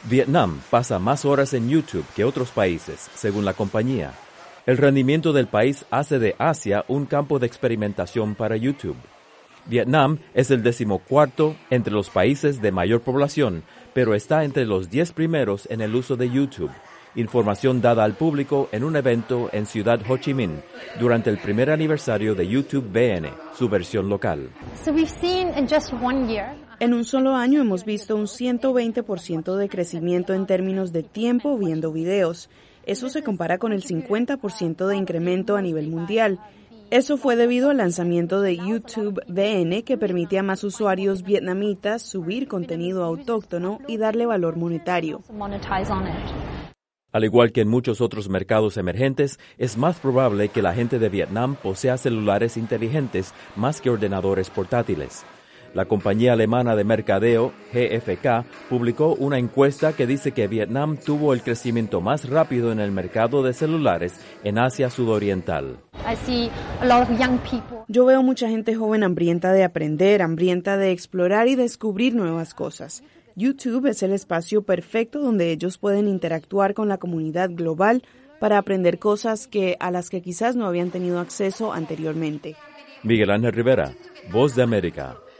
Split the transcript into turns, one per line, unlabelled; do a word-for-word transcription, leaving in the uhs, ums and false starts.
Vietnam pasa más horas en YouTube que otros países, según la compañía. El rendimiento del país hace de Asia un campo de experimentación para YouTube. Vietnam es el decimocuarto entre los países de mayor población, pero está entre los diez primeros en el uso de YouTube. Información dada al público en un evento en Ciudad Ho Chi Minh durante el primer aniversario de YouTube V N, su versión local.
So we've seen in just one year.
En un solo año hemos visto un ciento veinte por ciento de crecimiento en términos de tiempo viendo videos. Eso se compara con el cincuenta por ciento de incremento a nivel mundial. Eso fue debido al lanzamiento de YouTube V N, que permite a más usuarios vietnamitas subir contenido autóctono y darle valor monetario.
Al igual que en muchos otros mercados emergentes, es más probable que la gente de Vietnam posea celulares inteligentes más que ordenadores portátiles. La compañía alemana de mercadeo, G F K, publicó una encuesta que dice que Vietnam tuvo el crecimiento más rápido en el mercado de celulares en Asia Sudoriental.
Yo veo mucha gente joven hambrienta de aprender, hambrienta de explorar y descubrir nuevas cosas. YouTube es el espacio perfecto donde ellos pueden interactuar con la comunidad global para aprender cosas que a las que quizás no habían tenido acceso anteriormente.
Miguel Ángel Rivera, Voz de América.